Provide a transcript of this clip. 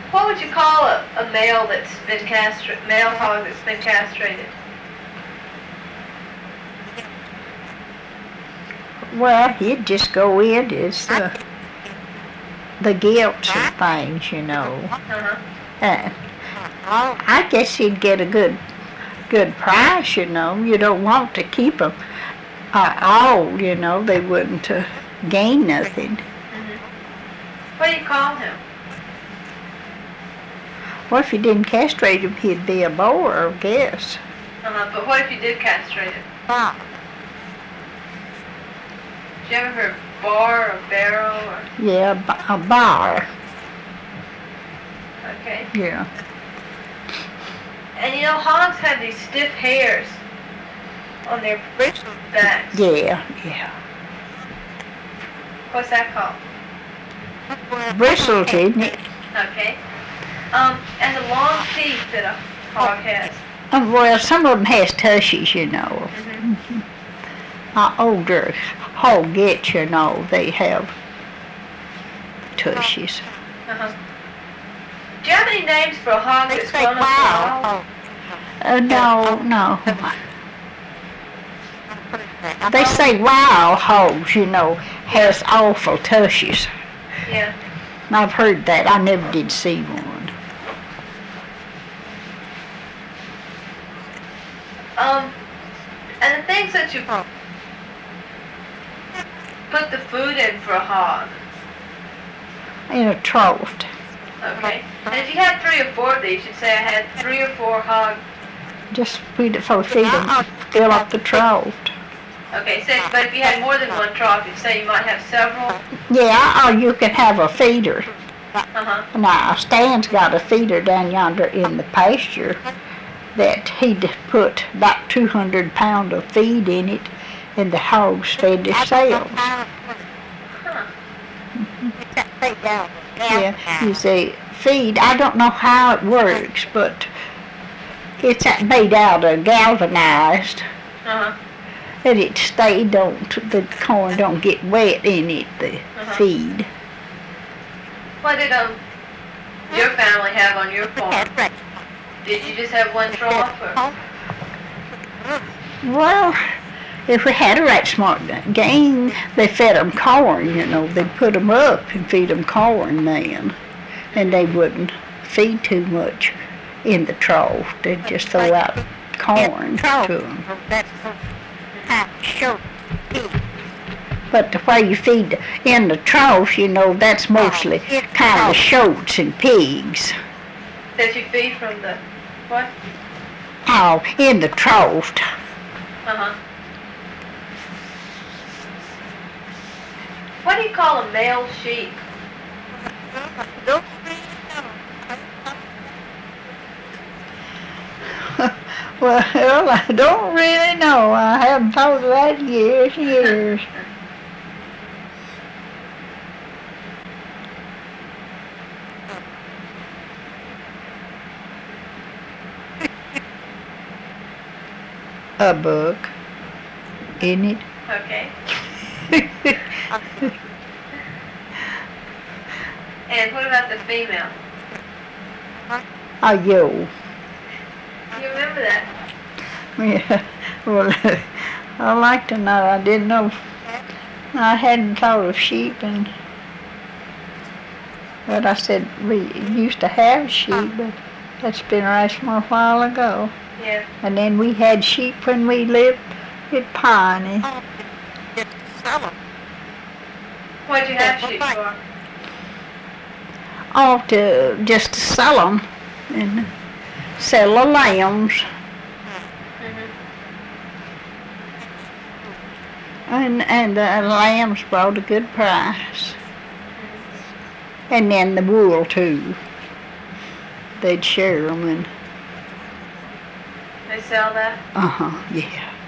What would you call a male that's been castrated, male hog that's been castrated? Well, he'd just go in as the guilts and things, you know. I guess he'd get a good price, you know. You don't want to keep them all, you know. They wouldn't gain nothing. What do you call him? Well, if you didn't castrate him, he'd be a boar, I guess. But what if you did castrate him? Did you ever heard bar or barrel or? Yeah, a bar. Okay. Yeah. And you know, hogs have these stiff hairs on their backs. Yeah. What's that called? Bristles, isn't it? Okay. And the long teeth that a hog has. Well, some of them has tushies, you know. Older hoggets, you know, they have tushies. Do you have any names for a hog that's grown up No. They say wild hogs, you know, has awful tushies. Yeah. I've heard that. I never did see one. And the things that you put the food in for a hog. In a trough. Okay. And if you had 3 or 4 of these, you'd say I had 3 or 4 hogs. Just feed them, fill up the trough. Okay, so but if you had more than one trough, you'd say you might have several? Yeah, or you could have a feeder. Uh-huh. Now, Stan's got a feeder down yonder in the pasture that he'd put about 200 pounds of feed in it, and the hogs fed themselves. Huh. Yeah, you see, feed, I don't know how it works, but it's made out of galvanized. Uh-huh. That it the corn don't get wet in it, the feed. What did your family have on your farm? Did you just have one trough, or? Well, if we had a right smart gang, they fed them corn, you know. They'd put them up and feed them corn then. And they wouldn't feed too much in the trough. They'd just throw out corn to them. But the way you feed in the trough, you know, that's mostly kind of shoats and pigs. That you feed from the what? Oh, in the trough. Uh-huh. What do you call a male sheep? Well, I don't really know. I haven't thought of that in years. A book, isn't it? Okay. And what about the female? A yo. You remember that? Yeah. Well, I like to know. I didn't know. I hadn't thought of sheep, but I said we used to have sheep, but that's been right from a while ago. Yeah. And then we had sheep when we lived at Piney. What'd you have sheep for? Oh, just to sell them and sell the lambs. And the lambs brought a good price. And then the wool too. They'd share them and. They sell that? Yeah.